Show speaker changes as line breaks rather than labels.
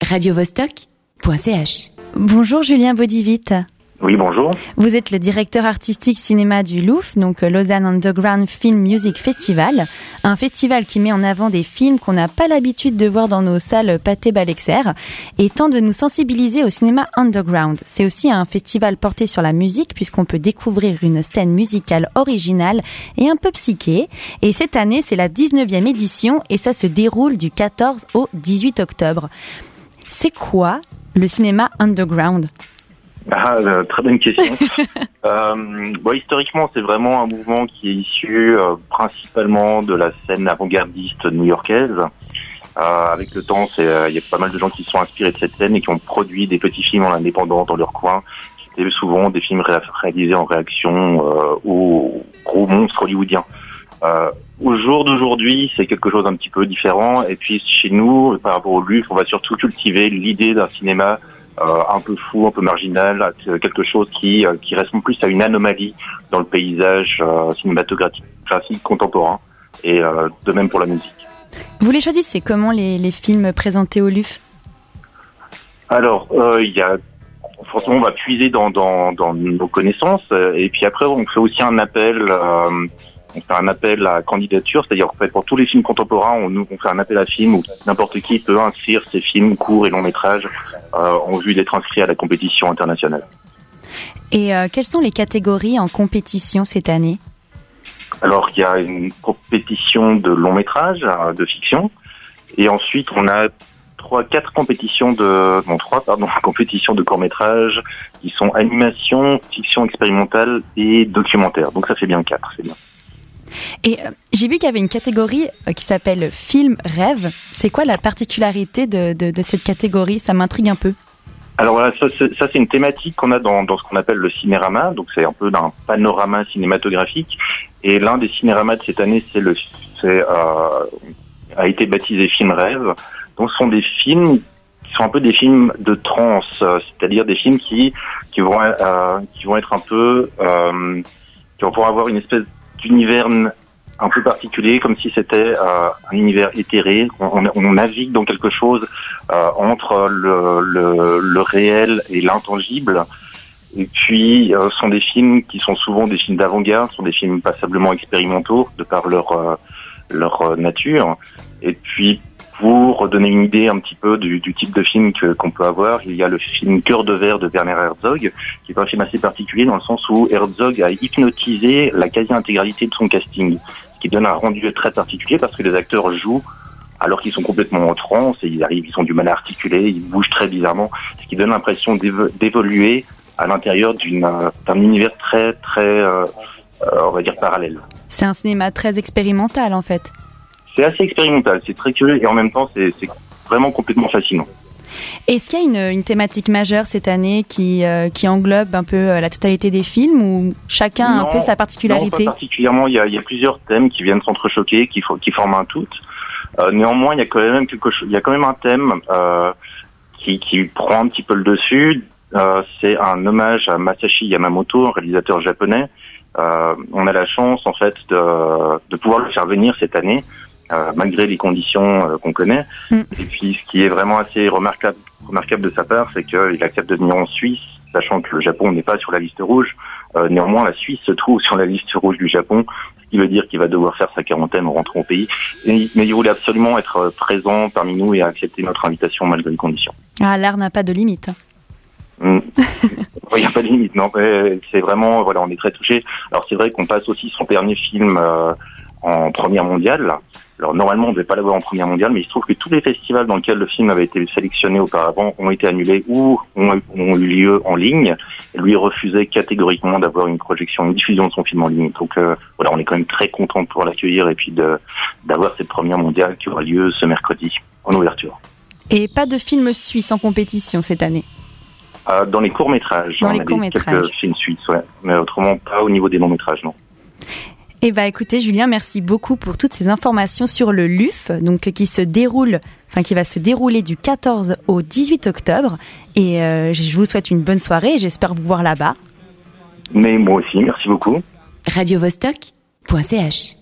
radiovostok.ch.
Bonjour Julien Baudivit.
Oui, bonjour.
Vous êtes le directeur artistique cinéma du Louf, donc Lausanne Underground Film Music Festival, un festival qui met en avant des films qu'on n'a pas l'habitude de voir dans nos salles Pathé-Balexer et tente de nous sensibiliser au cinéma underground. C'est aussi un festival porté sur la musique puisqu'on peut découvrir une scène musicale originale et un peu psyché. Et cette année, c'est la 19e édition et ça se déroule du 14 au 18 octobre. C'est quoi le cinéma underground ?
Très bonne question. Historiquement, c'est vraiment un mouvement qui est issu principalement de la scène avant-gardiste new-yorkaise. Avec le temps, il y a pas mal de gens qui se sont inspirés de cette scène et qui ont produit des petits films en indépendant dans leur coin. C'était souvent des films réalisés en réaction aux gros monstres hollywoodiens. Au jour d'aujourd'hui, c'est quelque chose d'un petit peu différent. Et puis chez nous, par rapport au LUF, on va surtout cultiver l'idée d'un cinéma un peu fou, un peu marginal, quelque chose qui ressemble plus à une anomalie dans le paysage cinématographique classique contemporain, et de même pour la musique.
Vous les choisissez comment les films présentés au LUF ?
Alors, forcément, on va puiser dans nos connaissances, et puis après, on fait aussi un appel. On fait un appel à candidature, c'est-à-dire en fait pour tous les films contemporains, on fait un appel à films où n'importe qui peut inscrire ses films courts et longs métrages en vue d'être inscrit à la compétition internationale.
Et quelles sont les catégories en compétition cette année ?
Alors il y a une compétition de long métrage, de fiction, et ensuite on a quatre compétitions de court métrage qui sont animation, fiction expérimentale et documentaire. Donc ça fait bien 4, c'est bien.
Et j'ai vu qu'il y avait une catégorie qui s'appelle Film Rêve. C'est quoi la particularité de cette catégorie ? Ça m'intrigue un peu.
Alors voilà, ça c'est une thématique qu'on a dans ce qu'on appelle le cinérama. Donc c'est un peu d'un panorama cinématographique. Et l'un des cinéramas de cette année, a été baptisé Film Rêve. Donc ce sont des films qui sont un peu des films de trance, c'est-à-dire des films qui vont être un peu qui vont pouvoir avoir une espèce d'univers un peu particulier, comme si c'était un univers éthéré. On navigue dans quelque chose entre le réel et l'intangible. Et puis, ce sont des films qui sont souvent des films d'avant-garde, ce sont des films passablement expérimentaux de par leur nature. Et puis, pour donner une idée un petit peu du type de film qu'on peut avoir, il y a le film Cœur de verre de Werner Herzog, qui est un film assez particulier dans le sens où Herzog a hypnotisé la quasi-intégralité de son casting, ce qui donne un rendu très particulier parce que les acteurs jouent alors qu'ils sont complètement en transe et ils ont du mal à articuler, ils bougent très bizarrement, ce qui donne l'impression d'évoluer à l'intérieur d'un univers très, très, on va dire, parallèle.
C'est un cinéma très expérimental en fait.
C'est assez expérimental, c'est très curieux et en même temps c'est vraiment complètement fascinant.
Est-ce qu'il y a une thématique majeure cette année qui englobe un peu la totalité des films ou chacun a un peu sa particularité ?
Non, pas particulièrement. Il y a plusieurs thèmes qui viennent s'entrechoquer, qui forment un tout. Néanmoins, il y a quand même il y a quand même un thème qui prend un petit peu le dessus. C'est un hommage à Masashi Yamamoto, un réalisateur japonais. On a la chance en fait de pouvoir le faire venir cette année. Malgré les conditions qu'on connaît. Et puis, ce qui est vraiment assez remarquable de sa part, c'est qu'il accepte de venir en Suisse, sachant que le Japon n'est pas sur la liste rouge. Néanmoins, la Suisse se trouve sur la liste rouge du Japon, ce qui veut dire qu'il va devoir faire sa quarantaine en rentrant au pays. Mais il voulait absolument être présent parmi nous et accepter notre invitation malgré les conditions.
Ah, l'art n'a pas de limite.
Il n'y a pas de limite, non. C'est vraiment, voilà, on est très touchés. Alors, c'est vrai qu'on passe aussi son dernier film en première mondiale. Alors normalement on ne devait pas l'avoir en première mondiale, mais il se trouve que tous les festivals dans lesquels le film avait été sélectionné auparavant ont été annulés ou ont eu lieu en ligne. Et lui refusait catégoriquement d'avoir une diffusion de son film en ligne. Donc voilà, on est quand même très content de pouvoir l'accueillir et puis d'avoir cette première mondiale qui aura lieu ce mercredi en ouverture.
Et pas de film suisse en compétition cette année ?
Dans les courts-métrages.
Dans les courts-métrages.
Quelques films suisses, ouais. Mais autrement pas au niveau des longs-métrages, non.
Écoutez Julien, merci beaucoup pour toutes ces informations sur le LUF, donc qui va se dérouler du 14 au 18 octobre. Et je vous souhaite une bonne soirée et j'espère vous voir là-bas.
Mais moi aussi, merci beaucoup.
radiovostok.ch